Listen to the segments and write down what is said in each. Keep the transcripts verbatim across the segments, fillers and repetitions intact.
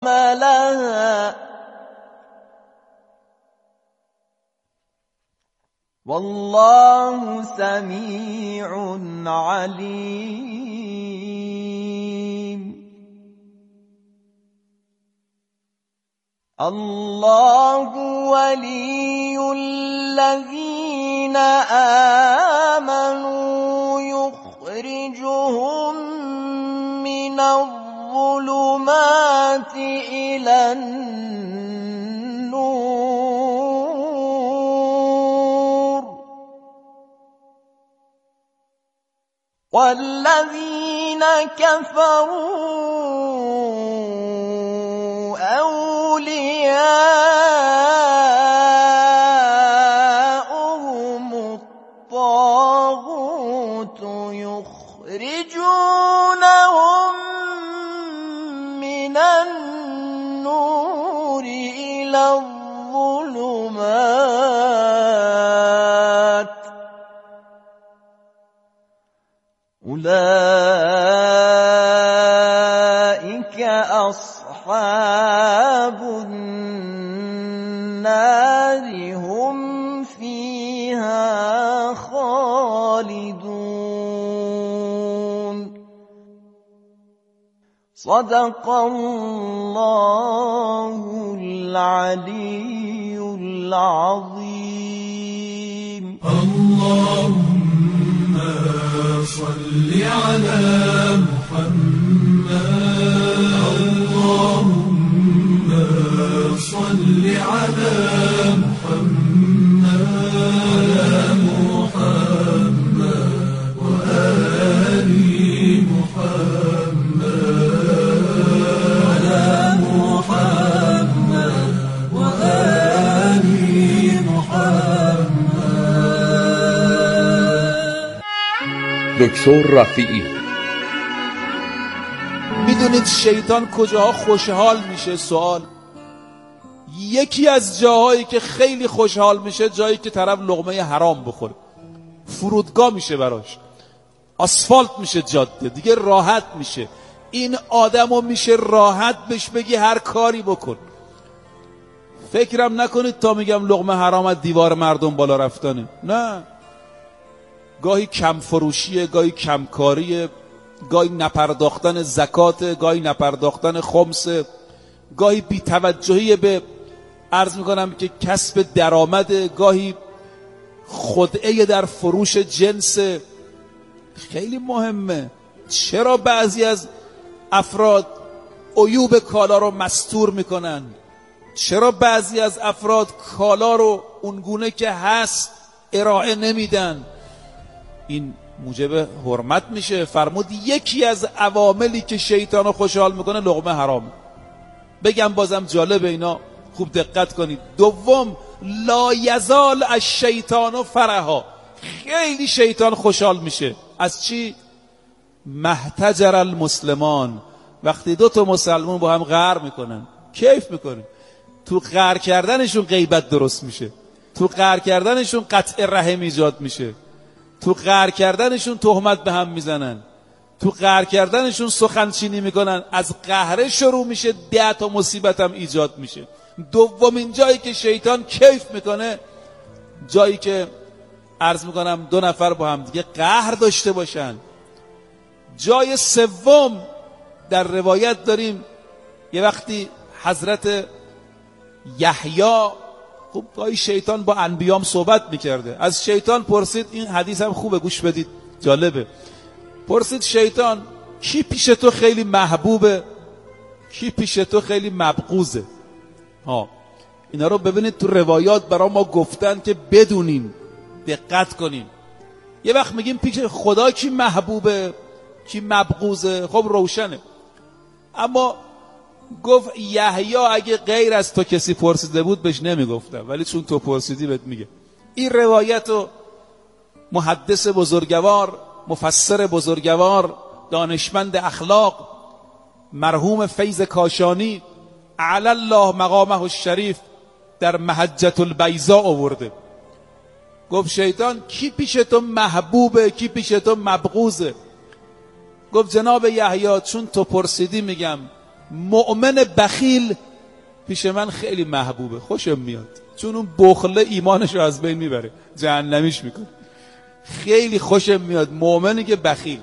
لها والله سمیع علیم. الله ولی الذین آمنوا یخرجهم من الظلمات إلى النور والذين كفروا أولياؤهم الطاغوت يخرجونهم من النور إلى الظلمات أولئك أصحاب النار هم فيها خالدون. صدق الله العلي العظيم. اللهم صل على محمد. اللهم صل على محمد على محمد وآل محمد على محمد وآل محمد. دکتر رفیعی. میدونید شیطان کجاها خوشحال میشه؟ سوال. یکی از جاهایی که خیلی خوشحال میشه جایی که طرف لقمه حرام بخوره. فرودگاه میشه براش، آسفالت میشه جاده، دیگه راحت میشه. این آدمو میشه راحت بهش بگی هر کاری بکن. فکرم نکنید تا میگم لقمه حرام از دیوار مردم بالا رفتنه. نه، گاهی کم فروشیه، گاهی کمکاریه، گاهی نپرداختن زکات، گاهی نپرداختن خمسه، گاهی بی‌توجهی به عرض میکنم که کسب درآمد، گاهی خدعه در فروش جنس. خیلی مهمه. چرا بعضی از افراد عیوب کالا رو مستور میکنن؟ چرا بعضی از افراد کالا رو اونگونه که هست ارائه نمیدن؟ این موجب حرمت میشه. فرمود یکی از عواملی که شیطان رو خوشحال میکنه لقمه حرامه. بگم بازم جالب، اینا خوب دقت کنید. دوم، لا یزال الشیطان فرحا. خیلی شیطان خوشحال میشه از چی؟ محتجر المسلمان. وقتی دو تا مسلمان با هم قهر میکنن کیف میکنه. تو قهر کردنشون غیبت درست میشه، تو قهر کردنشون قطع رحم ایجاد میشه، تو قهر کردنشون تهمت به هم میزنن، تو قهر کردنشون سخنچینی میکنن. از قهر شروع میشه، ده تا مصیبت هم ایجاد میشه. دومین جایی که شیطان کیف میکنه جایی که عرض میکنم دو نفر با هم دیگه قهر داشته باشن. جای سوم در روایت داریم یه وقتی حضرت یحیی، خب گاهی شیطان با انبیام صحبت میکرده، از شیطان پرسید، این حدیث هم خوبه گوش بدید جالبه، پرسید شیطان کی پیش تو خیلی محبوبه، کی پیش تو خیلی مبغوضه؟ ها اینا رو ببینید تو روایات برای ما گفتن که بدونیم، دقت کنیم. یه وقت میگیم پیش خدا کی محبوبه کی مبغوضه، خب روشنه. اما گفت یحیی اگه غیر از تو کسی پرسیده بود بهش نمیگفتم، ولی چون تو پرسیدی بهت میگه. این روایت رو محدث بزرگوار، مفسر بزرگوار، دانشمند اخلاق مرحوم فیض کاشانی اعلی الله مقامه الشریف در محجة البیضاء آورده. گفت شیطان کی پیش تو محبوبه کی پیش تو مبغوضه؟ گفت جناب یحیی چون تو پرسیدی میگم مؤمن بخیل پیش من خیلی محبوبه، خوشم میاد، چون اون بخل ایمانش رو از بین میبره، جهنمیش میکنه. خیلی خوشم میاد مؤمنی که بخیل.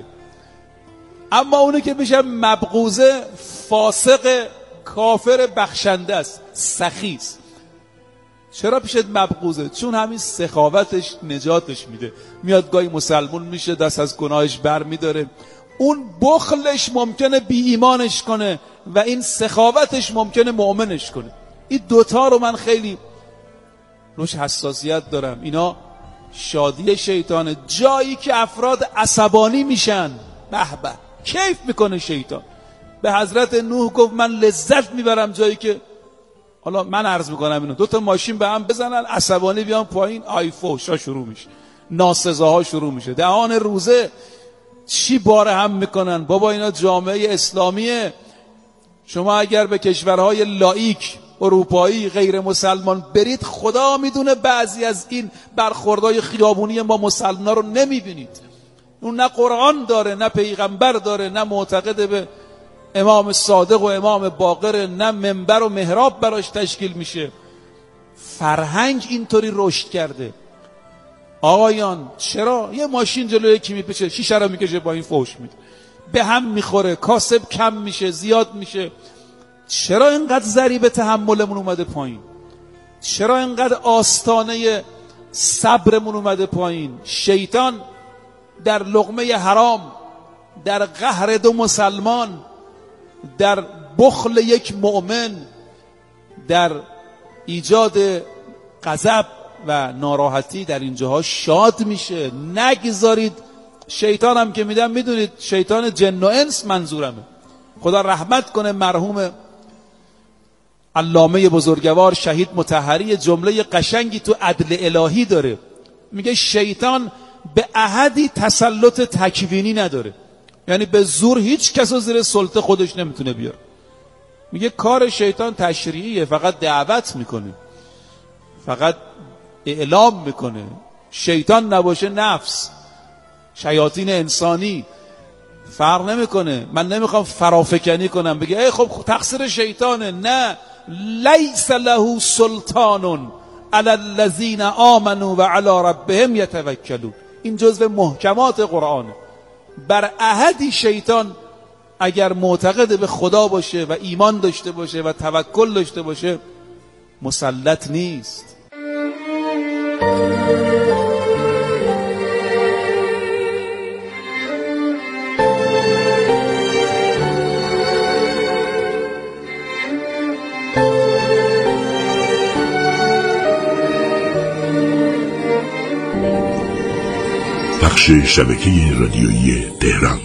اما اونی که میشه مبغوزه، فاسق، کافر، بخشنده است، سخی است. چرا پیشت مبغوزه؟ چون همین سخاوتش نجاتش میده. میاد گاهی مسلمون میشه، دست از گناهش بر میداره. اون بخلش ممکنه بی ایمانش کنه و این سخاوتش ممکنه مؤمنش کنه. این دوتا رو من خیلی روش حساسیت دارم. اینا شادی شیطانه. جایی که افراد عصبانی میشن، به به کیف میکنه شیطان. به حضرت نوح گفت من لذت میبرم جایی که، حالا من عرض میکنم اینو، دو تا ماشین به هم بزنن، عصبانی بیان پایین، آیفوشا شروع میشه، ناسزاها شروع میشه، دهان روزه چی باره هم میکنن. بابا اینا جامعه اسلامیه. شما اگر به کشورهای لایک اروپایی غیر مسلمان برید، خدا میدونه بعضی از این برخوردهای خیابونی ما مسلمان رو نمیبینید. اون نه قرآن داره، نه پیغمبر داره، نه معتقد به امام صادق و امام باقر، نه منبر و محراب براش تشکیل میشه. فرهنگ اینطوری رشد کرده. آقایان چرا یه ماشین جلوی یکی میپیچه، شیشه رو میکشه، با این فوش میده، به هم میخوره، کاسب کم میشه، زیاد میشه. چرا اینقدر ضریب تحملمون اومده پایین؟ چرا اینقدر آستانه صبرمون اومده پایین؟ شیطان در لقمه حرام، در قهر دو مسلمان، در بخل یک مؤمن، در ایجاد غضب و ناراحتی در اینجاها شاد میشه. نگذارید. شیطان هم که میدم میدونید شیطان جن و انس منظورمه. خدا رحمت کنه مرحوم علامه بزرگوار شهید مطهری، جمله قشنگی تو عدل الهی داره، میگه شیطان به احدی تسلط تکوینی نداره، یعنی به زور هیچ کس رو زیر سلطه خودش نمیتونه بیاره. میگه کار شیطان تشریعیه، فقط دعوت میکنه، فقط اعلام میکنه. شیطان نباشه نفس، شیاطین انسانی فرق نمیکنه. من نمیخوام فرافکنی کنم بگه ای خب تقصیر شیطانه. نه، لیس له سلطان علی الذین آمنوا و علی ربهم یتوکلون. این جزو محکمات قرآنه. بر احدی شیطان اگر معتقد به خدا باشه و ایمان داشته باشه و توکل داشته باشه مسلط نیست. بخش شبکه رادیویی تهران.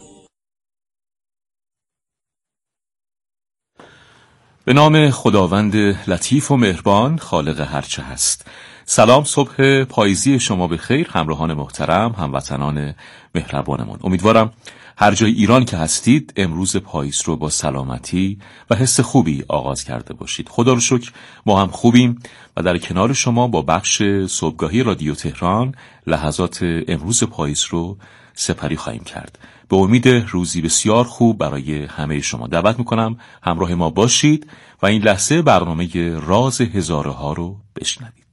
به نام خداوند لطیف و مهربان، خالق هرچه هست. سلام، صبح پاییزی شما به خیر همراهان محترم، هموطنان مهربانمون. امیدوارم هر جای ایران که هستید امروز پاییز رو با سلامتی و حس خوبی آغاز کرده باشید. خدا رو شکر ما هم خوبیم و در کنار شما با بخش صبحگاهی رادیو تهران لحظات امروز پاییز رو سپری خواهیم کرد. به امید روزی بسیار خوب برای همه شما. دعوت میکنم همراه ما باشید و این لحظه برنامه راز هزاره ها رو بشنوید.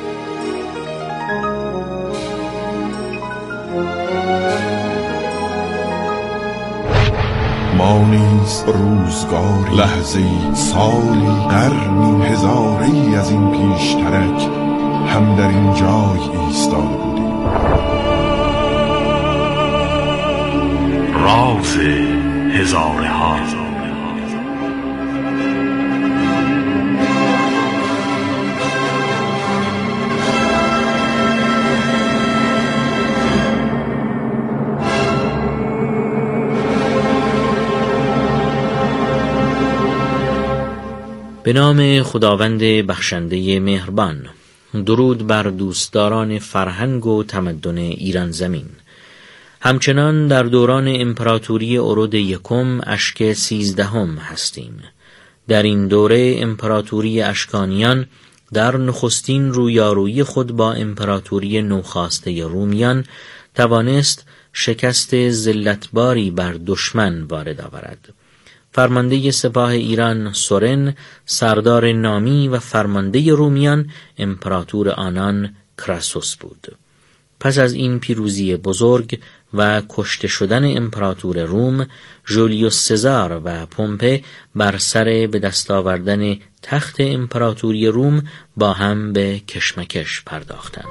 ما نیست روزگاری، لحظه‌ای، سالی، قرنی، هزاره‌ای از این پیشترک هم در این جای ایستاده بودیم. راز هزاره ها. به نام خداوند بخشنده مهربان. درود بر دوستداران فرهنگ و تمدن ایران زمین. همچنان در دوران امپراتوری اورود یکم اشک سیزدهم هستیم. در این دوره امپراتوری اشکانیان در نخستین رویارویی خود با امپراتوری نوخاسته رومیان توانست شکست ذلتباری بر دشمن وارد آورد. فرمانده سپاه ایران سورن سردار نامی و فرمانده رومیان امپراتور آنان کراسوس بود. پس از این پیروزی بزرگ و کشته شدن امپراتور روم، ژولیوس سزار و پومپه بر سر به دست آوردن تخت امپراتوری روم با هم به کشمکش پرداختند.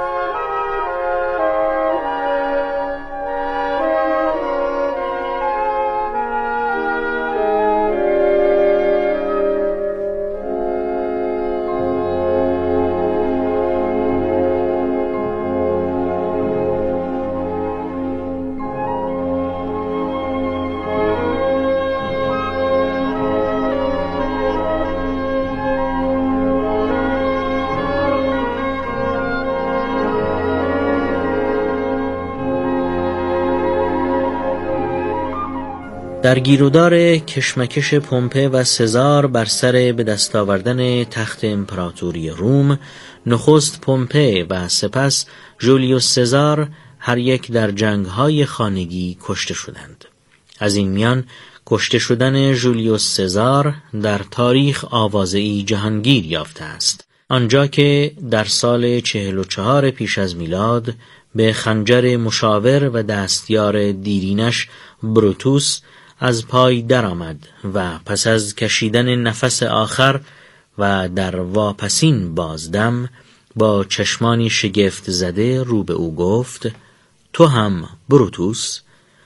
در گیرودار کشمکش پومپه و سزار بر سر به دست آوردن تخت امپراتوری روم، نخست پومپه و سپس ژولیوس سزار هر یک در جنگ‌های خانگی کشته شدند. از این میان کشته شدن ژولیوس سزار در تاریخ آوازه‌ای جهانگیر یافته است، آنجا که در سال چهل و چهار پیش از میلاد به خنجر مشاور و دستیار دیرینش بروتوس از پای درآمد و پس از کشیدن نفس آخر و در واپسین بازدم با چشمانی شگفت زده رو به او گفت: تو هم بروتوس؟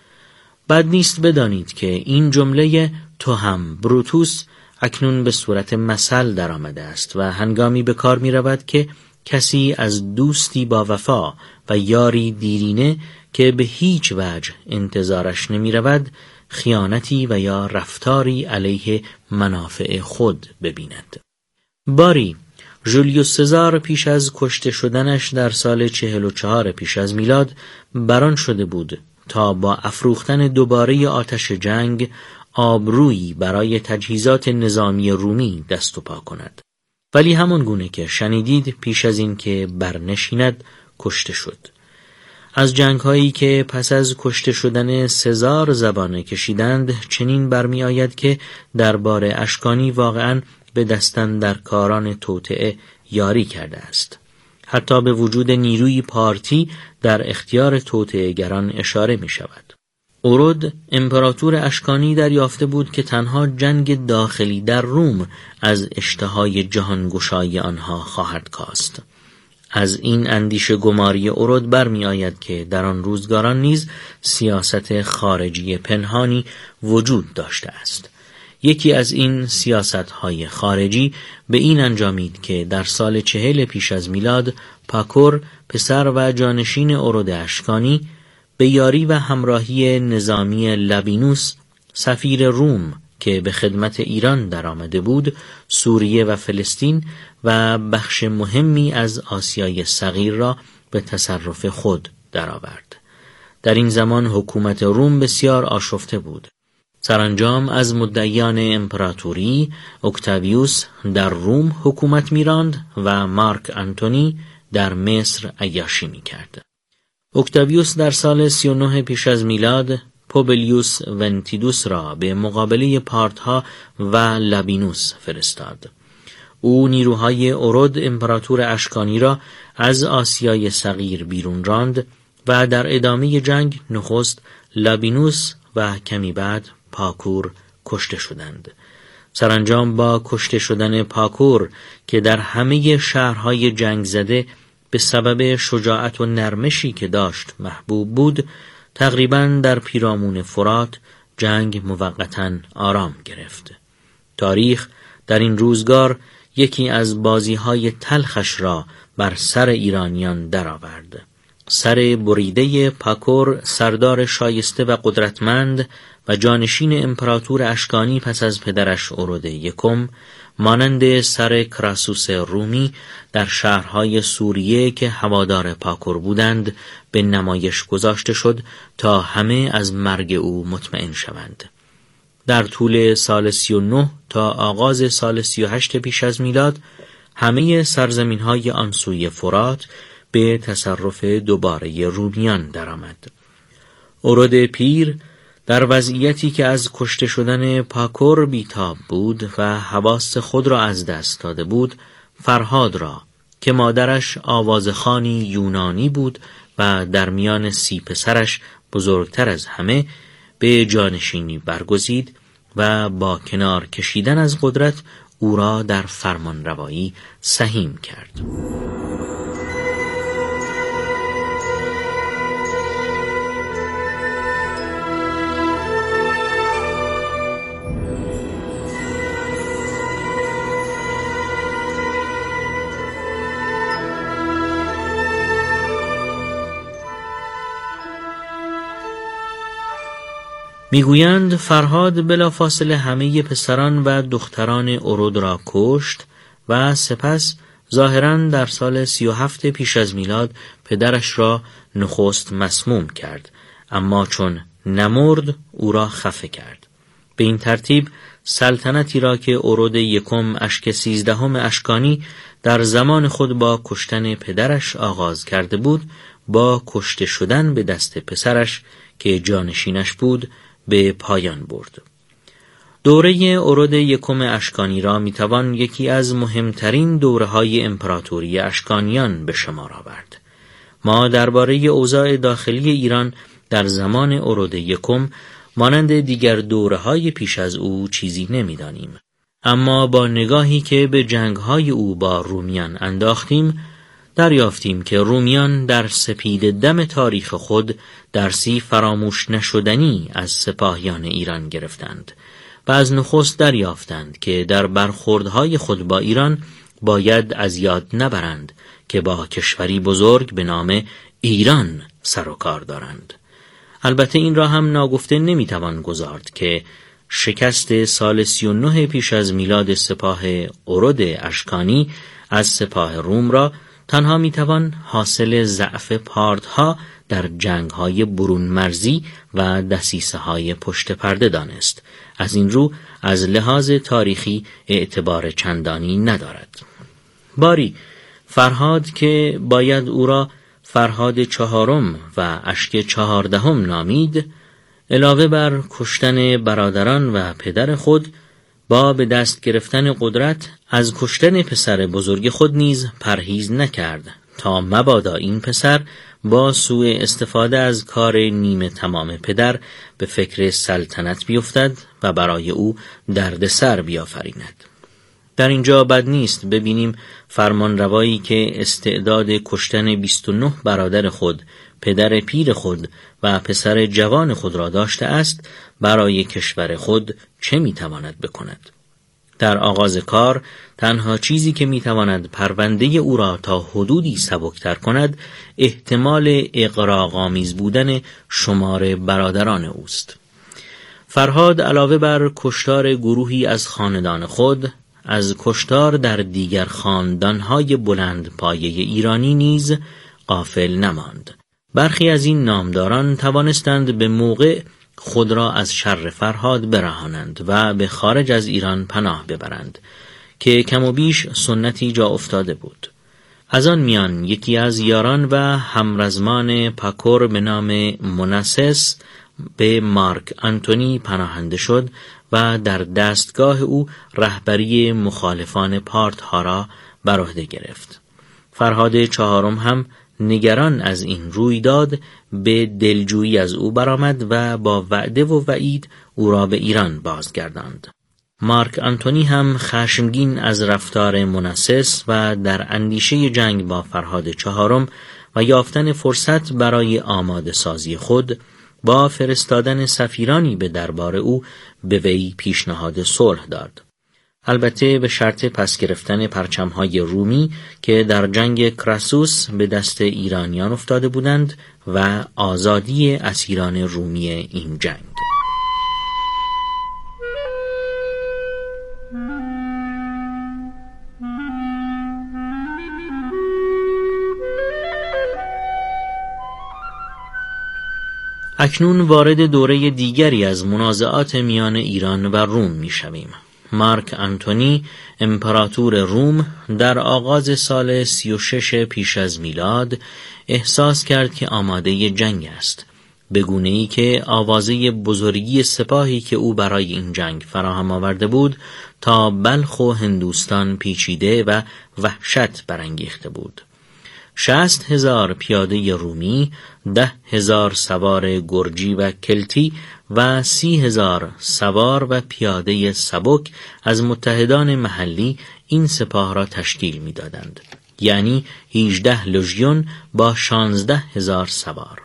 بد نیست بدانید که این جمله تو هم بروتوس اکنون به صورت مثل در آمده است و هنگامی به کار می رود که کسی از دوستی با وفا و یاری دیرینه که به هیچ وجه انتظارش نمی رود خیانتی و یا رفتاری علیه منافع خود ببیند. باری ژولیوس سزار پیش از کشته شدنش در سال چهل و چهار پیش از میلاد بران شده بود تا با افروختن دوباره آتش جنگ آبرویی برای تجهیزات نظامی رومی دست و پا کند. ولی همان گونه که شنیدید پیش از این که برنشیند کشته شد. از جنگ‌هایی که پس از کشته شدن سزار زبانه کشیدند چنین برمی آید که دربار اشکانی واقعاً به دستن در کاران توطئه یاری کرده است. حتی به وجود نیروی پارتی در اختیار توطئه‌گران اشاره می شود. اورود امپراتور اشکانی دریافته بود که تنها جنگ داخلی در روم از اشتهای جهانگشایی آنها خواهد کاست. از این اندیشه گماری اورود برمی آید که در آن روزگاران نیز سیاست خارجی پنهانی وجود داشته است. یکی از این سیاست‌های خارجی به این انجامید که در سال چهل پیش از میلاد پاکور پسر و جانشین اورود اشکانی به یاری و همراهی نظامی لابینوس سفیر روم که به خدمت ایران در آمده بود سوریه و فلسطین و بخش مهمی از آسیای صغیر را به تصرف خود درآورد. در این زمان حکومت روم بسیار آشفته بود. سرانجام از مدعیان امپراتوری اکتاویوس در روم حکومت می‌راند و مارک آنتونی در مصر عیاشی می‌کرد. اکتاویوس در سال سی و نه پیش از میلاد پوبلیوس ونتیدوس را به مقابله پارتها و لابینوس فرستاد. او نیروهای اورود امپراتور اشکانی را از آسیای صغیر بیرون راند و در ادامه جنگ نخست لابینوس و کمی بعد پاکور کشته شدند. سرانجام با کشته شدن پاکور که در همه شهرهای جنگ زده به سبب شجاعت و نرمشی که داشت محبوب بود، تقریباً در پیرامون فرات جنگ موقتاً آرام گرفت. تاریخ در این روزگار یکی از بازی‌های تلخش را بر سر ایرانیان درآورد. سر بریده پاکور سردار شایسته و قدرتمند و جانشین امپراتور اشکانی پس از پدرش اورود یکم، مانند سر کراسوس رومی در شهرهای سوریه که هوادار پاکور بودند به نمایش گذاشته شد تا همه از مرگ او مطمئن شوند. در طول سال سی و نه تا آغاز سال سی و هشت پیش از میلاد همه سرزمین‌های آن سوی فرات به تصرف دوباره رومیان درآمد. اورود پیر در وضعیتی که از کشته شدن پاکور بیتاب بود و حواس خود را از دست داده بود، فرهاد را که مادرش آوازخوانی یونانی بود و در میان سی پسرش بزرگتر از همه، به جانشینی برگزید و با کنار کشیدن از قدرت او را در فرمانروایی سهیم کرد. میگویند فرهاد بلافاصله همه پسران و دختران ارود را کشت و سپس ظاهراً در سال سی و هفت پیش از میلاد پدرش را نخست مسموم کرد، اما چون نمرد او را خفه کرد. به این ترتیب سلطنتی را که ارود یکم اشک سیزدهم اشکانی در زمان خود با کشتن پدرش آغاز کرده بود، با کشته شدن به دست پسرش که جانشینش بود به پایان برد. دوره ارود یکم اشکانی را میتوان یکی از مهمترین دوره‌های امپراتوری اشکانیان به شمار آورد. ما درباره اوضاع داخلی ایران در زمان ارود یکم مانند دیگر دوره‌های پیش از او چیزی نمی‌دانیم، اما با نگاهی که به جنگ‌های او با رومیان انداختیم دریافتیم که رومیان در سپید دم تاریخ خود درسی فراموش نشدنی از سپاهیان ایران گرفتند و از نخست دریافتند که در برخوردهای خود با ایران باید از یاد نبرند که با کشوری بزرگ به نام ایران سر و کار دارند. البته این را هم ناگفته نمیتوان گذارد که شکست سال سی و نه پیش از میلاد سپاه ارود اشکانی از سپاه روم را تنها میتوان حاصل ضعف پاردها در جنگ‌های برون مرزی و دسیسه‌های پشت پرده دانست. از این رو از لحاظ تاریخی اعتبار چندانی ندارد. باری فرهاد که باید او را فرهاد چهارم و اشک چهاردهم نامید، علاوه بر کشتن برادران و پدر خود، با به دست گرفتن قدرت از کشتن پسر بزرگ خود نیز پرهیز نکرد تا مبادا این پسر با سوء استفاده از کار نیمه تمام پدر به فکر سلطنت بیفتد و برای او دردسر بیافریند. در اینجا بد نیست ببینیم فرمانروایی که استعداد کشتن بیست و نه برادر خود، پدر پیر خود و پسر جوان خود را داشته است، برای کشور خود چه میتواند بکند؟ در آغاز کار تنها چیزی که میتواند پرونده او را تا حدودی سبکتر کند احتمال اغراق‌آمیز بودن شمار برادران اوست. فرهاد علاوه بر کشتار گروهی از خاندان خود، از کشتار در دیگر خاندانهای بلند پایه ایرانی نیز غافل نماند. برخی از این نامداران توانستند به موقع خود را از شر فرهاد برهانند و به خارج از ایران پناه ببرند که کم و بیش سنتی جا افتاده بود. از آن میان یکی از یاران و همرزمان پاکور به نام مناسس به مارک آنتونی پناهنده شد و در دستگاه او رهبری مخالفان پارتها را بر عهده گرفت. فرهاد چهارم هم نگران از این رویداد به دلجویی از او برآمد و با وعده و وعید او را به ایران بازگرداند. مارک آنتونی هم خشمگین از رفتار مناسس و در اندیشه جنگ با فرهاد چهارم و یافتن فرصت برای آماده سازی خود، با فرستادن سفیرانی به دربار او به وی پیشنهاد صلح داد. البته به شرط پس گرفتن پرچم‌های رومی که در جنگ کراسوس به دست ایرانیان افتاده بودند و آزادی اسیران رومی این جنگ. اکنون وارد دوره دیگری از منازعات میان ایران و روم می‌شویم. مارک آنتونی امپراتور روم در آغاز سال سی و شش پیش از میلاد احساس کرد که آماده جنگ است به گونه‌ای که آوازه بزرگی سپاهی که او برای این جنگ فراهم آورده بود تا بلخ و هندوستان پیچیده و وحشت برانگیخته بود. شصت هزار پیاده رومی، ده هزار سوار گرجی و کلتی و سی هزار سوار و پیاده سبک از متحدان محلی این سپاه را تشکیل می دادند. یعنی هجده لژیون با شانزده هزار سوار.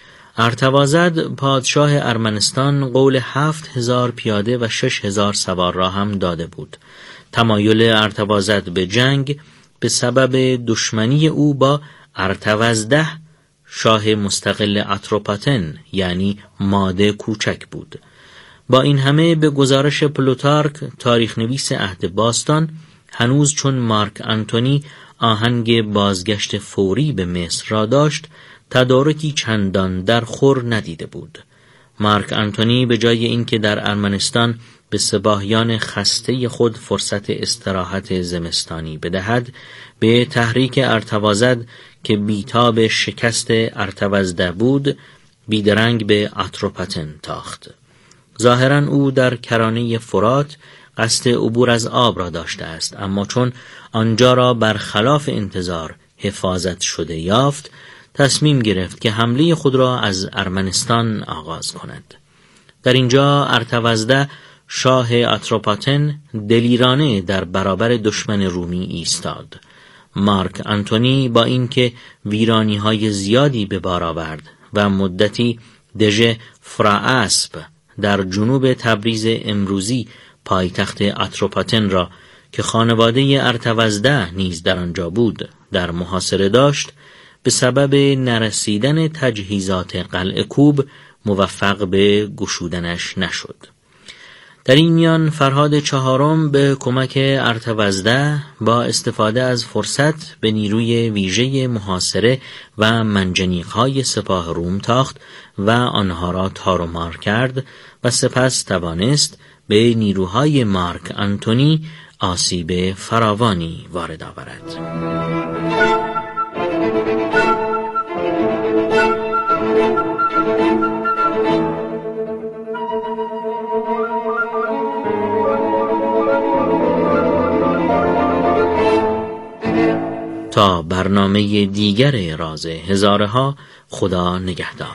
ارتوازد پادشاه ارمنستان قول هفت هزار پیاده و شش هزار سوار را هم داده بود. تمایل ارتوازد به جنگ به سبب دشمنی او با ارتوزده شاه مستقل اتروپاتن یعنی ماده کوچک بود. با این همه به گزارش پلوتارک تاریخ نویس عهد باستان هنوز چون مارک آنتونی آهنگ بازگشت فوری به مصر را داشت تدارکی چندان در خور ندیده بود. مارک آنتونی به جای اینکه در ارمنستان به سپاهیان خسته خود فرصت استراحت زمستانی بدهد، به تحریک ارتوازد که بیتاب شکست ارتوزده بود بیدرنگ به اتروپاتن تاخت. ظاهراً او در کرانه فرات قصد عبور از آب را داشته است، اما چون آنجا را برخلاف انتظار حفاظت شده یافت تصمیم گرفت که حمله خود را از ارمنستان آغاز کند. در اینجا ارتوزده شاه اتروپاتن دلیرانه در برابر دشمن رومی ایستاد. مارک آنتونی با اینکه ویرانی‌های زیادی به بار آورد و مدتی دژ فراسپ در جنوب تبریز امروزی پایتخت اتروپاتن را که خانواده ارتوزده نیز در آنجا بود در محاصره داشت، به سبب نرسیدن تجهیزات قلعه کوب موفق به گشودنش نشد. در این میان فرهاد چهارم به کمک ارتوزده با استفاده از فرصت به نیروی ویژه محاصره و منجنیق‌های سپاه روم تاخت و آنها را تار و مار کرد و سپس توانست به نیروهای مارک آنتونی آسیب فراوانی وارد آورد. تا برنامه دیگر راز هزاره ها، خدا نگهدار.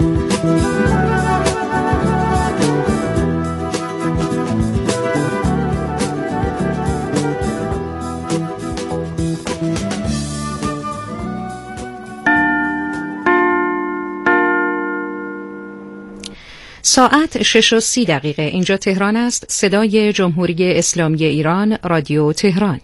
ساعت شش و سی دقیقه. اینجا تهران است. صدای جمهوری اسلامی ایران، رادیو تهران.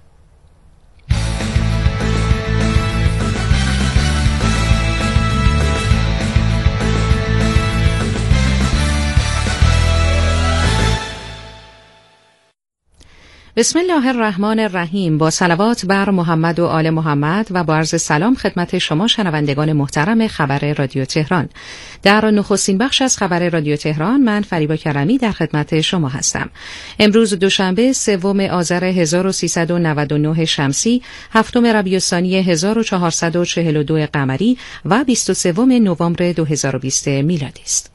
بسم الله الرحمن الرحیم. با صلوات بر محمد و آل محمد و با عرض سلام خدمت شما شنوندگان محترم خبر رادیو تهران. در نخستین بخش از خبر رادیو تهران من فریبا کرمی در خدمت شما هستم. امروز دوشنبه سوم آذر هزار و سیصد و نود و نه شمسی، هفتم ربیع الثانی هزار و چهارصد و چهل و دو قمری و بیست و سوم نوامبر دو هزار و بیست میلادی است.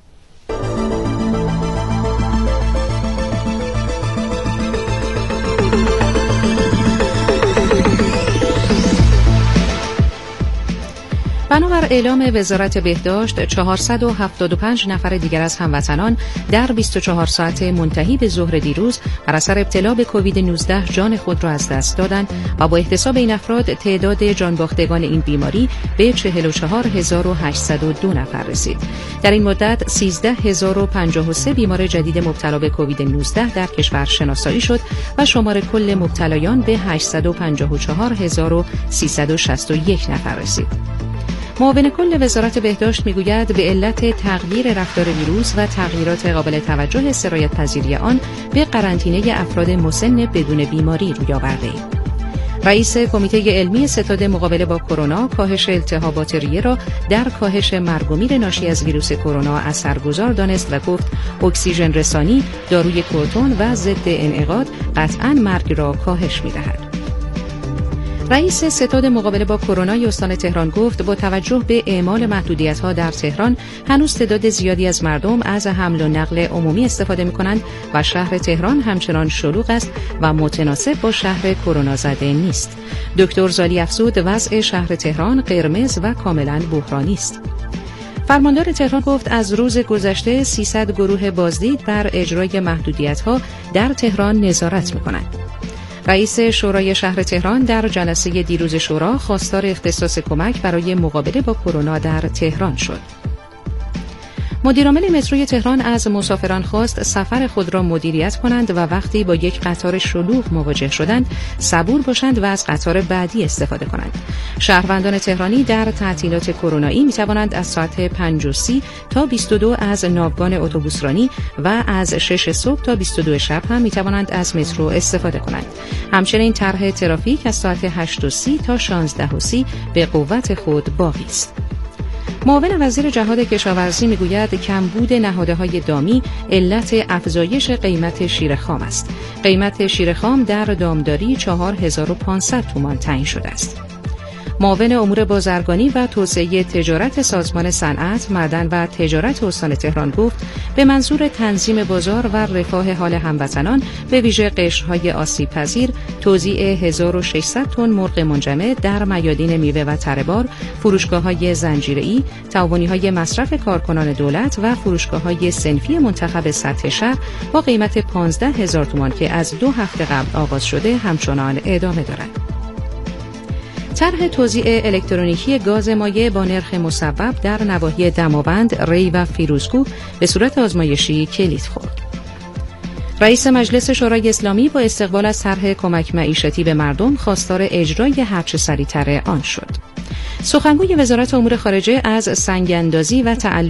بنابر اعلام وزارت بهداشت، چهارصد و هفتاد و پنج نفر دیگر از هموطنان در بیست و چهار ساعت منتهی به ظهر دیروز بر اثر ابتلا به کووید نوزده جان خود را از دست دادند و با احتساب این افراد تعداد جانباختگان این بیماری به چهل و چهار هزار و هشتصد و دو نفر رسید. در این مدت سیزده هزار و پنجاه و سه بیمار جدید مبتلا به کووید نوزده در کشور شناسایی شد و شمار کل مبتلایان به هشتصد و پنجاه و چهار هزار و سیصد و شصت و یک نفر رسید. معاون کل وزارت بهداشت میگوید به علت تغییر رفتار ویروس و تغییرات قابل توجه سرایت پذیری آن به قرنطینه افراد مسن بدون بیماری روی آورده ایم. رئیس کمیته علمی ستاد مقابله با کرونا کاهش التهابات ریه را در کاهش مرگ و میر ناشی از ویروس کرونا اثرگذار دانست و گفت اکسیژن رسانی، داروی کورتون و ضد انعقاد قطعاً مرگ را کاهش می‌دهد. رئیس ستاد مقابله با کرونا استان تهران گفت با توجه به اعمال محدودیت‌ها در تهران هنوز تعداد زیادی از مردم از حمل و نقل عمومی استفاده می‌کنند و شهر تهران همچنان شلوغ است و متناسب با شهر کرونا زده نیست. دکتر زالی افزود وضع شهر تهران قرمز و کاملاً بحرانی است. فرماندار تهران گفت از روز گذشته سیصد گروه بازدید بر اجرای محدودیت‌ها در تهران نظارت می‌کنند. رئیس شورای شهر تهران در جلسه دیروز شورا خواستار اختصاص کمک برای مقابله با کرونا در تهران شد. مدیرعامل متروی تهران از مسافران خواست سفر خود را مدیریت کنند و وقتی با یک قطار شلوغ مواجه شدند صبور باشند و از قطار بعدی استفاده کنند. شهروندان تهرانی در تعطیلات کرونایی می توانند از ساعت پنج و سی تا بیست و دو از ناوگان اتوبوسرانی و از شش صبح تا بیست و دو شب هم می توانند از مترو استفاده کنند. همچنین طرح ترافیک از ساعت هشت و سی تا شانزده و سی به قوت خود باقی است. معاون وزیر جهاد کشاورزی میگوید کمبود نهادهای دامی علت افزایش قیمت شیر خام است. قیمت شیر خام در دامداری چهار هزار و پانصد تومان تعیین شده است. معاون امور بازرگانی و توسعه تجارت سازمان صنعت، معدن و تجارت استان تهران گفت به منظور تنظیم بازار و رفاه حال هموطنان به ویژه قشرهای آسیب پذیر توزیع هزار و ششصد تن مرغ منجمد در میادین میوه و تره‌بار، فروشگاه‌های زنجیره‌ای، تعاونی‌های مصرف کارکنان دولت و فروشگاه‌های صنفی منتخب سطح شهر با قیمت پانزده هزار تومان که از دو هفته قبل آغاز شده همچنان ادامه دارد. طرح توزیع الکترونیکی گاز مایع با نرخ مصوب در نواحی دماوند، ری و فیروزکوه به صورت آزمایشی کلید خورد. رئیس مجلس شورای اسلامی با استقبال از طرح کمک معیشتی به مردم خواستار اجرای هرچه سریع‌تر آن شد. سخنگوی وزارت امور خارجه از سنگ‌اندازی و تعلق